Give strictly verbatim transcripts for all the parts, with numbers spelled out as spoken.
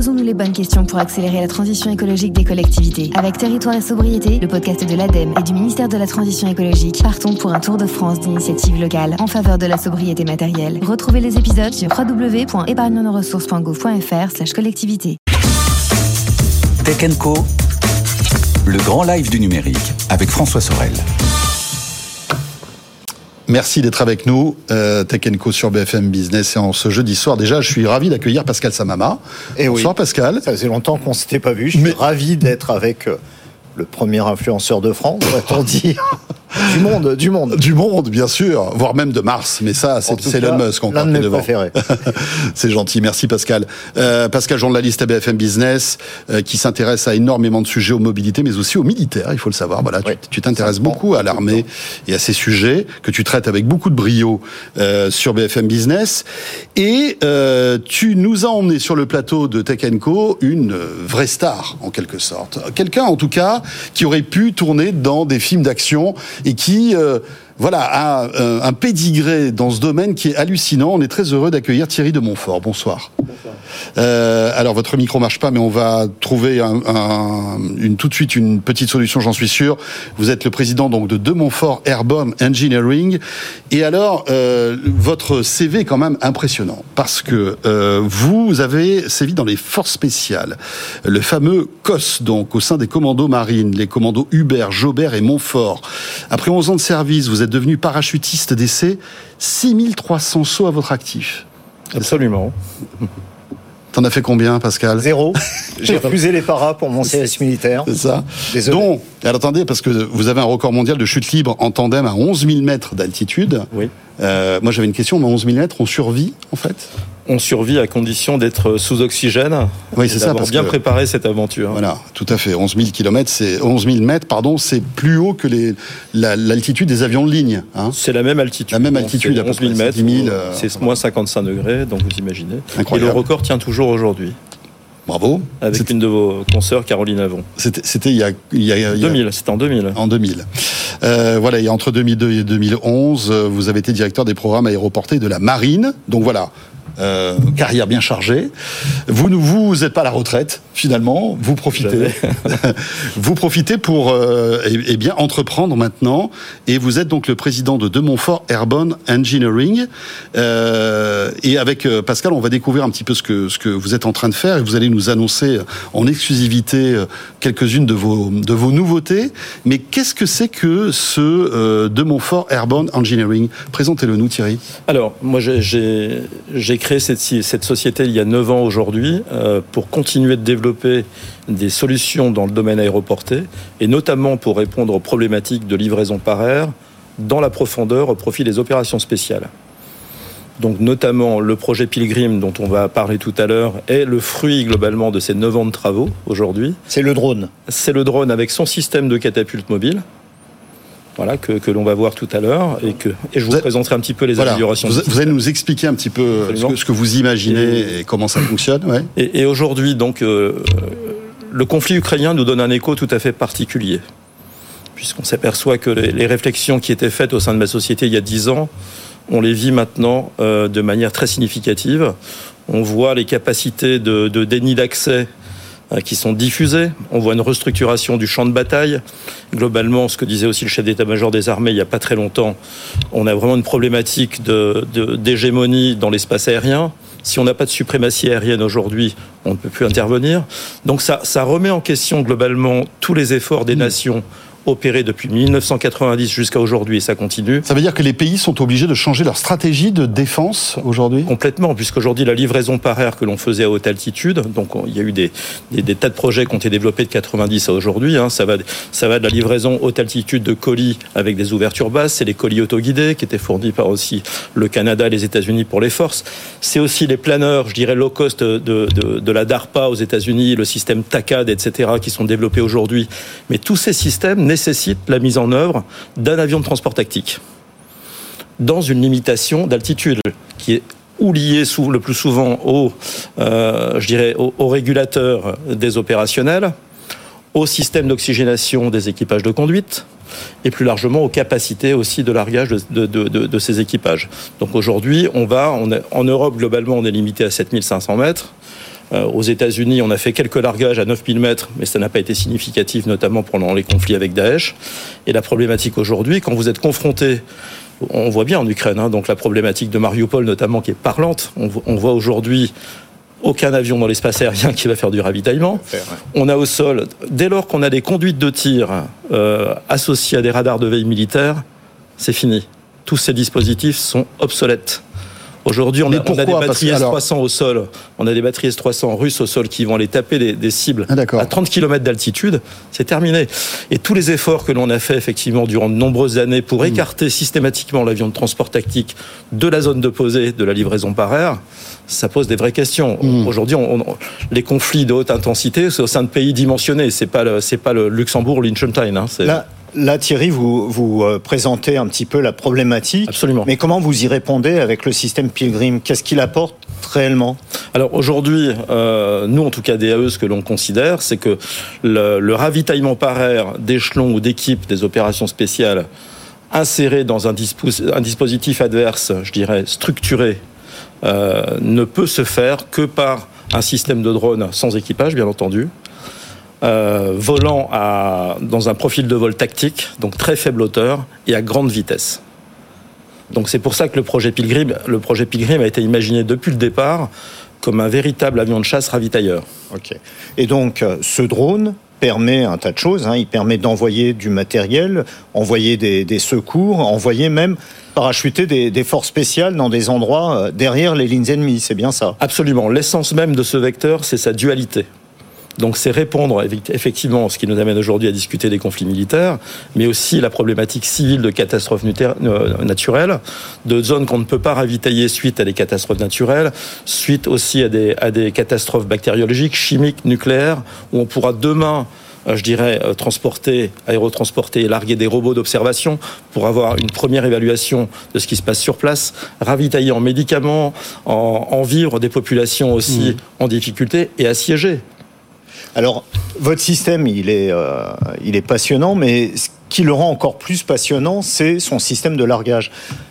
Posons-nous les bonnes questions pour accélérer la transition écologique des collectivités. Avec Territoire et Sobriété, le podcast de l'ADEME et du ministère de la Transition écologique, partons pour un tour de France d'initiatives locales en faveur de la sobriété matérielle. Retrouvez les épisodes sur w w w point épargne nos ressources point gouv point f r slash collectivité. Tech and Co, le grand live du numérique avec François Sorel. Merci d'être avec nous, euh, Tech and Co sur B F M Business et en ce jeudi soir. Déjà, je suis ravi d'accueillir Pascal Samama. Et Bonsoir oui, Pascal. Ça faisait longtemps qu'on ne s'était pas vu. Je suis Mais... ravi d'être avec euh, le premier influenceur de France, va-t-on dire. Du monde, du monde. Du monde, bien sûr, voire même de Mars. Mais ça, c'est, c'est Elon Musk encore qui est devant. Préféré. C'est gentil, merci Pascal. Euh, Pascal, journaliste à B F M Business, euh, qui s'intéresse à énormément de sujets aux mobilités, mais aussi aux militaires, il faut le savoir. Voilà, oui. tu, tu t'intéresses beaucoup à l'armée et à ces sujets que tu traites avec beaucoup de brio euh, sur B F M Business. Et euh, tu nous as emmené sur le plateau de Tech and Co une vraie star, en quelque sorte. Quelqu'un, en tout cas, qui aurait pu tourner dans des films d'action et qui euh, voilà, a euh, un pédigré dans ce domaine qui est hallucinant. On est très heureux d'accueillir Thierry de Montfort. Bonsoir. Bonsoir. Euh, alors, votre micro marche pas, mais on va trouver un, un, une, tout de suite une petite solution, j'en suis sûr. Vous êtes le président donc de De Montfort Airborne Engineering. Et alors, euh, votre C V est quand même impressionnant parce que euh, vous avez sévi dans les forces spéciales, le fameux C O S, donc au sein des commandos marines, les commandos Hubert, Jobert et Montfort. Après onze ans de service, vous êtes devenu parachutiste d'essai, six mille trois cents sauts à votre actif. Absolument. T'en as fait combien, Pascal ? Zéro. J'ai refusé les paras pour mon service militaire. C'est ça. Désolé. Donc, alors attendez, parce que vous avez un record mondial de chute libre en tandem à onze mille mètres d'altitude. Oui. Euh, moi, j'avais une question, mais onze mille mètres, on survit, en fait ? On survit à condition d'être sous oxygène. Oui, c'est ça. D'avoir bien que... préparé cette aventure. Voilà, tout à fait. onze mille kilomètres, c'est onze mille mètres, pardon, c'est plus haut que les, la, l'altitude des avions de ligne. Hein. C'est la même altitude. La même altitude, donc, c'est onze mille mètres. dix mille, euh, c'est moins cinquante-cinq degrés, donc vous imaginez. Incroyable. Et le record tient toujours aujourd'hui. Bravo. Avec c'était... une de vos consoeurs, Caroline Avon. C'était, c'était il y a, il y a, il y a... deux mille, c'était en deux mille. En deux mille. Euh, voilà, et entre deux mille deux et deux mille onze, vous avez été directeur des programmes aéroportés de la Marine. Donc voilà. Euh, carrière bien chargée. Vous ne vous êtes pas à la retraite finalement. Vous profitez. vous profitez pour euh, eh, eh bien entreprendre maintenant. Et vous êtes donc le président de De Montfort Airborne Engineering. Euh, et avec euh, Pascal, on va découvrir un petit peu ce que ce que vous êtes en train de faire et vous allez nous annoncer en exclusivité quelques-unes de vos de vos nouveautés. Mais qu'est-ce que c'est que ce euh, De Montfort Airborne Engineering ? Présentez-le nous, Thierry. Alors moi j'ai j'ai, j'ai créé cette, cette société il y a neuf ans aujourd'hui euh, pour continuer de développer des solutions dans le domaine aéroporté et notamment pour répondre aux problématiques de livraison par air dans la profondeur au profit des opérations spéciales. Donc notamment le projet Pilgrim dont on va parler tout à l'heure est le fruit globalement de ces neuf ans de travaux aujourd'hui. C'est le drone. C'est le drone avec son système de catapulte mobile. Voilà, que, que l'on va voir tout à l'heure et que et je vous, vous présenterai un petit peu les voilà, améliorations. Vous, vous allez nous expliquer un petit peu ce que, ce que vous imaginez et, et comment ça fonctionne. Ouais. Et, et aujourd'hui, donc, euh, le conflit ukrainien nous donne un écho tout à fait particulier, puisqu'on s'aperçoit que les, les réflexions qui étaient faites au sein de ma société il y a dix ans, on les vit maintenant euh, de manière très significative. On voit les capacités de, de déni d'accès qui sont diffusés. On voit une restructuration du champ de bataille. Globalement, ce que disait aussi le chef d'état-major des armées il n'y a pas très longtemps, on a vraiment une problématique de, de, d'hégémonie dans l'espace aérien. Si on n'a pas de suprématie aérienne aujourd'hui, on ne peut plus intervenir. Donc ça, ça remet en question globalement tous les efforts des mmh. nations opéré depuis dix-neuf cent quatre-vingt-dix jusqu'à aujourd'hui et ça continue. Ça veut dire que les pays sont obligés de changer leur stratégie de défense aujourd'hui ? Complètement, puisqu'aujourd'hui la livraison par air que l'on faisait à haute altitude, donc il y a eu des, des, des tas de projets qui ont été développés de quatre-vingt-dix à aujourd'hui, hein, ça, va, ça va de la livraison haute altitude de colis avec des ouvertures basses, c'est les colis autoguidés qui étaient fournis par aussi le Canada et les États-Unis pour les forces. C'est aussi les planeurs, je dirais low cost de, de, de la DARPA aux États-Unis, le système TACAD, et cetera qui sont développés aujourd'hui. Mais tous ces systèmes nécessite la mise en œuvre d'un avion de transport tactique dans une limitation d'altitude qui est ou liée sous, le plus souvent au, euh, je dirais, au, au régulateur des opérationnels, au système d'oxygénation des équipages de conduite et plus largement aux capacités aussi de largage de, de, de, de, de ces équipages. Donc aujourd'hui, on va, on est, en Europe globalement, on est limité à sept mille cinq cents mètres. Euh, aux États-Unis, on a fait quelques largages à neuf mille mètres, mais ça n'a pas été significatif, notamment pendant les conflits avec Daesh. Et la problématique aujourd'hui, quand vous êtes confronté, on voit bien en Ukraine, hein, donc la problématique de Mariupol notamment qui est parlante. On, on voit aujourd'hui aucun avion dans l'espace aérien qui va faire du ravitaillement. On a au sol, dès lors qu'on a des conduites de tir euh, associées à des radars de veille militaire, c'est fini. Tous ces dispositifs sont obsolètes. Aujourd'hui, on a, on a des batteries S trois cents au sol. On a des batteries S trois cents russes au sol qui vont aller taper des, des cibles ah, à trente kilomètres d'altitude. C'est terminé. Et tous les efforts que l'on a fait effectivement durant de nombreuses années pour mmh. écarter systématiquement l'avion de transport tactique de la zone de pesée de la livraison par air, ça pose des vraies questions. Mmh. Aujourd'hui, on, on, les conflits de haute intensité, c'est au sein de pays dimensionnés. C'est pas le, c'est pas le Luxembourg, Liechtenstein. Hein, c'est... Là... Là, Thierry, vous, vous présentez un petit peu la problématique. Absolument. Mais comment vous y répondez avec le système Pilgrim ? Qu'est-ce qu'il apporte réellement ? Alors aujourd'hui, euh, nous en tout cas D A E, ce que l'on considère, c'est que le, le ravitaillement par air d'échelons ou d'équipes des opérations spéciales insérées dans un, dispo- un dispositif adverse, je dirais structuré, euh, ne peut se faire que par un système de drone sans équipage, bien entendu. Euh, volant à, dans un profil de vol tactique, donc très faible hauteur et à grande vitesse. Donc c'est pour ça que le projet Pilgrim, le projet Pilgrim a été imaginé depuis le départ comme un véritable avion de chasse ravitailleur. Ok. Et donc ce drone permet un tas de choses. Hein. Il permet d'envoyer du matériel, envoyer des, des secours, envoyer même parachuter des, des forces spéciales dans des endroits derrière les lignes ennemies. C'est bien ça ? Absolument. L'essence même de ce vecteur, c'est sa dualité. Donc c'est répondre effectivement, ce qui nous amène aujourd'hui à discuter des conflits militaires, mais aussi la problématique civile de catastrophes naturelles, de zones qu'on ne peut pas ravitailler suite à des catastrophes naturelles, suite aussi à des, à des catastrophes bactériologiques, chimiques, nucléaires, où on pourra demain, je dirais, transporter, aérotransporter et larguer des robots d'observation pour avoir une première évaluation de ce qui se passe sur place, ravitailler en médicaments, en, en vivres des populations aussi mmh. en difficulté et assiégées. Alors, votre système, il est, euh, il est passionnant, mais ce qui le rend encore plus passionnant, c'est son système de largage.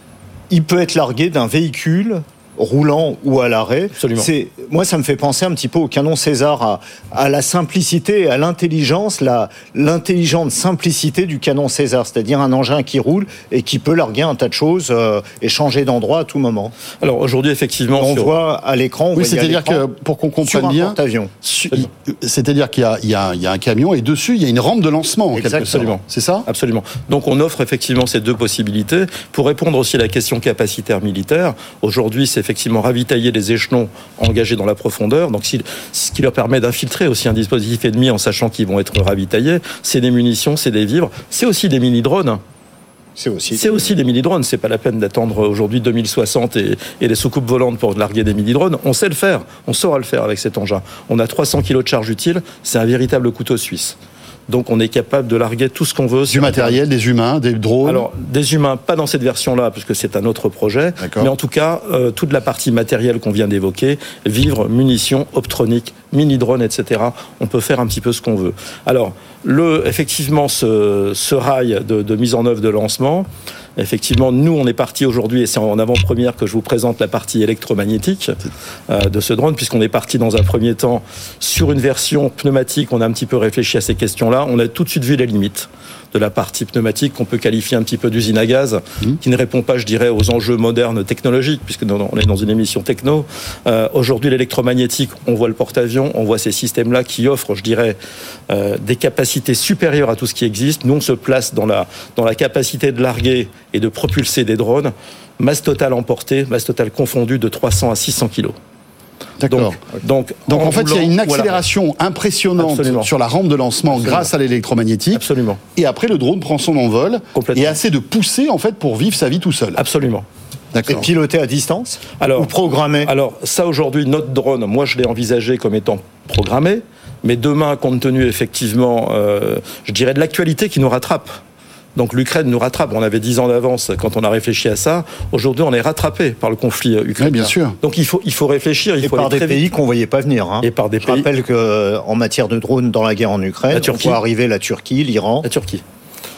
Il peut être largué d'un véhicule roulant ou à l'arrêt. Absolument. C'est, moi, ça me fait penser un petit peu au canon César, à, à la simplicité, à l'intelligence, la, l'intelligente simplicité du canon César, c'est-à-dire un engin qui roule et qui peut larguer un tas de choses euh, et changer d'endroit à tout moment. Alors aujourd'hui, effectivement, on sur... voit à l'écran, on oui, voit c'est-à-dire que pour qu'on comprenne bien, su, c'est-à-dire qu'il y a, il y, a, il y a un camion et dessus il y a une rampe de lancement. En quelque sorte. C'est ça ? Absolument. Donc on offre effectivement ces deux possibilités pour répondre aussi à la question capacitaire militaire. Aujourd'hui, c'est effectivement ravitailler les échelons engagés dans la profondeur, donc ce qui leur permet d'infiltrer aussi un dispositif ennemi en sachant qu'ils vont être ravitaillés. C'est des munitions, c'est des vivres, c'est aussi des mini-drones. C'est aussi, c'est aussi des mini-drones. C'est pas la peine d'attendre aujourd'hui deux mille soixante et, et les soucoupes volantes pour larguer des mini-drones. On sait le faire, on saura le faire avec cet engin. On a trois cents kilos de charge utile, c'est un véritable couteau suisse. Donc on est capable de larguer tout ce qu'on veut. Du matériel, des humains, des drones. Alors des humains, pas dans cette version-là, parce que c'est un autre projet. D'accord. Mais en tout cas, euh, toute la partie matérielle qu'on vient d'évoquer, vivres, munitions, optroniques, mini-drones, et cetera. On peut faire un petit peu ce qu'on veut. Alors, le, effectivement, ce, ce rail de, de mise en œuvre de lancement. Effectivement, nous, on est parti aujourd'hui, et c'est en avant-première que je vous présente la partie électromagnétique euh, de ce drone, puisqu'on est parti dans un premier temps sur une version pneumatique. On a un petit peu réfléchi à ces questions-là. On a tout de suite vu les limites de la partie pneumatique qu'on peut qualifier un petit peu d'usine à gaz, mmh. qui ne répond pas, je dirais, aux enjeux modernes technologiques, puisque on est dans une émission techno. Euh, aujourd'hui, l'électromagnétique, on voit le porte-avions, on voit ces systèmes-là qui offrent, je dirais, euh, des capacités supérieures à tout ce qui existe. Nous, on se place dans la, dans la capacité de larguer et de propulser des drones, masse totale emportée, masse totale confondue de trois cents à six cents kilos. D'accord. Donc, donc, donc en, en fait, roulant, il y a une accélération voilà. impressionnante Absolument. Sur la rampe de lancement Absolument. Grâce à l'électromagnétique. Absolument. Et après, le drone prend son envol et assez de pousser en fait pour vivre sa vie tout seul. Absolument. D'accord. Et piloté à distance alors, ou programmé. Alors ça aujourd'hui, notre drone, moi je l'ai envisagé comme étant programmé, mais demain, compte tenu effectivement, euh, je dirais de l'actualité qui nous rattrape. Donc l'Ukraine nous rattrape. On avait dix ans d'avance quand on a réfléchi à ça. Aujourd'hui, on est rattrapé par le conflit ukrainien. Oui, bien sûr. Donc il faut, il faut réfléchir. Il et faut par des pays vite. qu'on ne voyait pas venir. Hein. Et par des Je pays. rappelle qu'en matière de drones dans la guerre en Ukraine, on voit arriver la Turquie, l'Iran. La Turquie.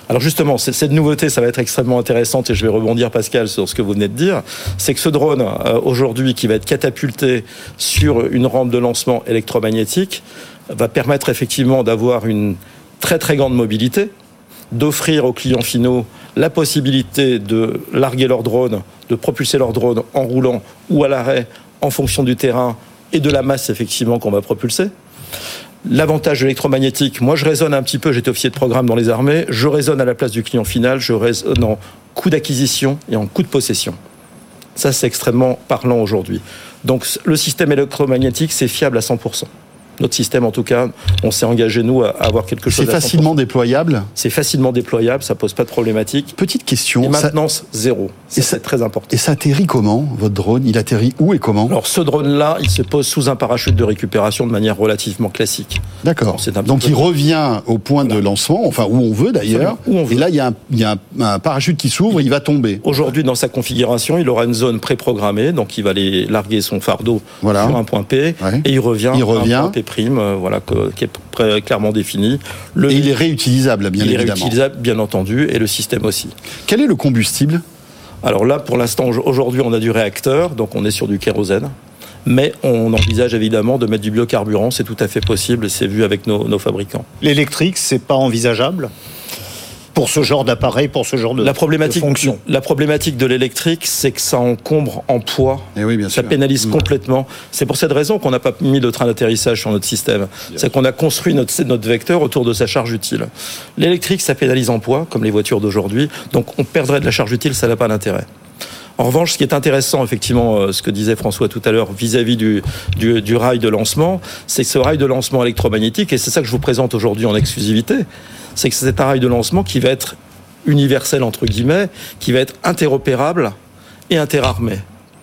Alors justement, cette nouveauté, ça va être extrêmement intéressante et je vais rebondir, Pascal, sur ce que vous venez de dire. C'est que ce drone, euh, aujourd'hui, qui va être catapulté sur une rampe de lancement électromagnétique, va permettre effectivement d'avoir une très très grande mobilité, d'offrir aux clients finaux la possibilité de larguer leur drone, de propulser leur drone en roulant ou à l'arrêt en fonction du terrain et de la masse effectivement qu'on va propulser. L'avantage de l'électromagnétique, moi je raisonne un petit peu, j'étais officier de programme dans les armées, je raisonne à la place du client final, je raisonne en coût d'acquisition et en coût de possession. Ça c'est extrêmement parlant aujourd'hui. Donc le système électromagnétique c'est fiable à cent pour cent. Notre système, en tout cas, on s'est engagé, nous, à avoir quelque chose. C'est facilement déployable ? C'est facilement déployable, ça pose pas de problématique. Petite question. Et maintenance, ça... zéro. Ça, et c'est ça... très important. Et ça atterrit comment, votre drone ? Il atterrit où et comment ? Alors, ce drone-là, il se pose sous un parachute de récupération de manière relativement classique. D'accord. Bon, donc, il revient au point voilà. de lancement, enfin, où on veut d'ailleurs. Où on veut. Et là, il y a, un, il y a un, un parachute qui s'ouvre et il va tomber. Aujourd'hui, dans sa configuration, il aura une zone préprogrammée, donc il va aller larguer son fardeau voilà. sur un point P, ouais. et il revient, il revient. à un point P', euh, voilà, qui est très clairement défini. Le, et il est réutilisable, bien il évidemment. Il est réutilisable, bien entendu, et le système aussi. Quel est le combustible ? Alors là, pour l'instant, aujourd'hui, on a du réacteur, donc on est sur du kérosène. Mais on envisage évidemment de mettre du biocarburant, c'est tout à fait possible, et c'est vu avec nos, nos fabricants. L'électrique, c'est pas envisageable ? Pour ce genre d'appareil, pour ce genre de, la problématique, de fonction. La problématique de l'électrique, c'est que ça encombre en poids, et oui, bien ça sûr. pénalise mmh. complètement. C'est pour cette raison qu'on n'a pas mis de train d'atterrissage sur notre système. Bien c'est sûr. Qu'on a construit notre, notre vecteur autour de sa charge utile. L'électrique, ça pénalise en poids, comme les voitures d'aujourd'hui, donc on perdrait de la charge utile, ça n'a pas d'intérêt. En revanche, ce qui est intéressant, effectivement, ce que disait François tout à l'heure vis-à-vis du, du, du rail de lancement, c'est que ce rail de lancement électromagnétique, et c'est ça que je vous présente aujourd'hui en exclusivité, c'est que c'est un rail de lancement qui va être universel, entre guillemets, qui va être interopérable et interarmé.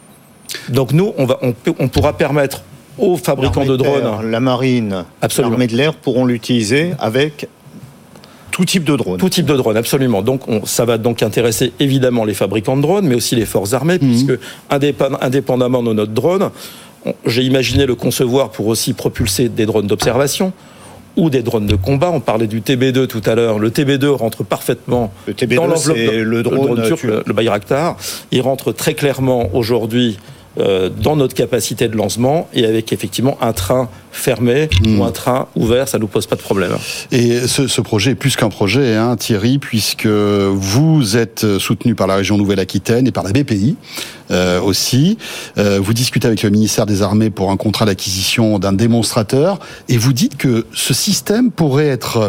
Donc nous, on, va, on, peut, on pourra permettre aux fabricants de drones... La marine, absolument. L'armée de l'air pourront l'utiliser avec... Tout type de drone. Tout type de drone, absolument. Donc, on, ça va donc intéresser évidemment les fabricants de drones, mais aussi les forces armées, mmh. puisque indépend, indépendamment de notre drone, on, j'ai imaginé le concevoir pour aussi propulser des drones d'observation ou des drones de combat. On parlait du T B deux tout à l'heure. Le T B deux rentre parfaitement le T B deux, dans l'enveloppe. C'est le drone, le drone turc, tu... le, le Bayraktar. Il rentre très clairement aujourd'hui Euh, dans notre capacité de lancement et avec effectivement un train fermé mmh. ou un train ouvert, ça ne nous pose pas de problème. Et ce, ce projet est plus qu'un projet, hein, Thierry, puisque vous êtes soutenu par la région Nouvelle-Aquitaine et par la B P I euh, aussi. Euh, vous discutez avec le ministère des Armées pour un contrat d'acquisition d'un démonstrateur et vous dites que ce système pourrait être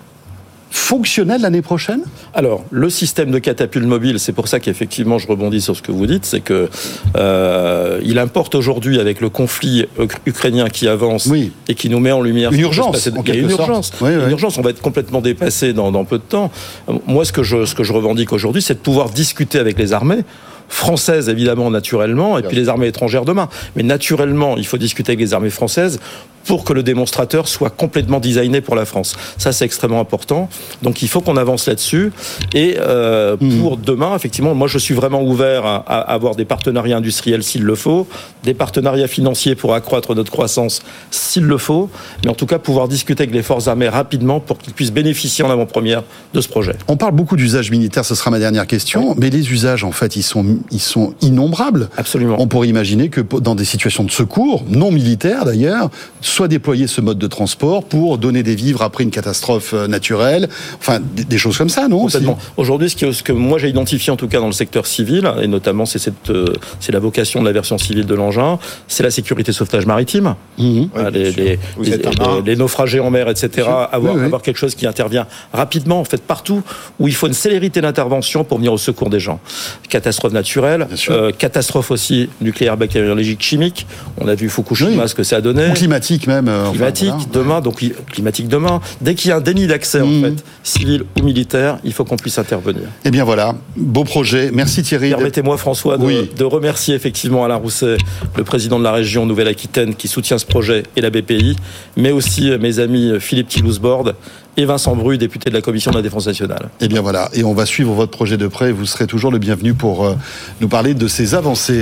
fonctionnel l'année prochaine ? Alors, le système de catapulte mobile, c'est pour ça qu'effectivement, je rebondis sur ce que vous dites, c'est que euh, il importe aujourd'hui, avec le conflit ukrainien qui avance oui. et qui nous met en lumière... Une urgence, Il y a une urgence. Oui, oui. Une urgence, on va être complètement dépassé dans, dans peu de temps. Moi, ce que je, ce que je revendique aujourd'hui, c'est de pouvoir discuter avec les armées, françaises évidemment naturellement, et puis les armées étrangères demain. Mais naturellement, il faut discuter avec les armées françaises pour que le démonstrateur soit complètement designé pour la France. Ça, c'est extrêmement important. Donc, il faut qu'on avance là-dessus. Et euh, mmh. pour demain, effectivement, moi, je suis vraiment ouvert à, à avoir des partenariats industriels s'il le faut, des partenariats financiers pour accroître notre croissance s'il le faut, mais en tout cas, pouvoir discuter avec les forces armées rapidement pour qu'ils puissent bénéficier en avant-première de ce projet. On parle beaucoup d'usages militaires, ce sera ma dernière question, oui. mais les usages, en fait, ils sont, ils sont innombrables. Absolument. On pourrait imaginer que dans des situations de secours, non militaires d'ailleurs, soit déployer ce mode de transport pour donner des vivres après une catastrophe naturelle, enfin des, des choses comme ça, non ? Complètement. Aujourd'hui, ce que, ce que moi j'ai identifié en tout cas dans le secteur civil, et notamment c'est, cette, euh, c'est la vocation de la version civile de l'engin, c'est la sécurité sauvetage maritime, mmh. oui, les, les, les, les, les naufragés en mer, et cetera. Avoir, oui, oui. avoir quelque chose qui intervient rapidement, en fait partout où il faut une célérité d'intervention pour venir au secours des gens. Catastrophe naturelle, euh, catastrophe aussi nucléaire, bactériologique, chimique. On a vu Fukushima, oui. ce que ça a donné. Ou climatique même. Euh, climatique enfin, voilà. demain, donc climatique demain. Dès qu'il y a un déni d'accès mmh. en fait, civil ou militaire, il faut qu'on puisse intervenir. Eh bien voilà, beau projet. Merci Thierry. Permettez-moi François de, oui. de remercier effectivement Alain Rousset, le président de la région Nouvelle-Aquitaine qui soutient ce projet et la B P I, mais aussi mes amis Philippe Thilousbord et Vincent Bru, député de la Commission de la Défense nationale. Eh bien voilà, et on va suivre votre projet de près. Vous serez toujours le bienvenu pour euh, nous parler de ces avancées.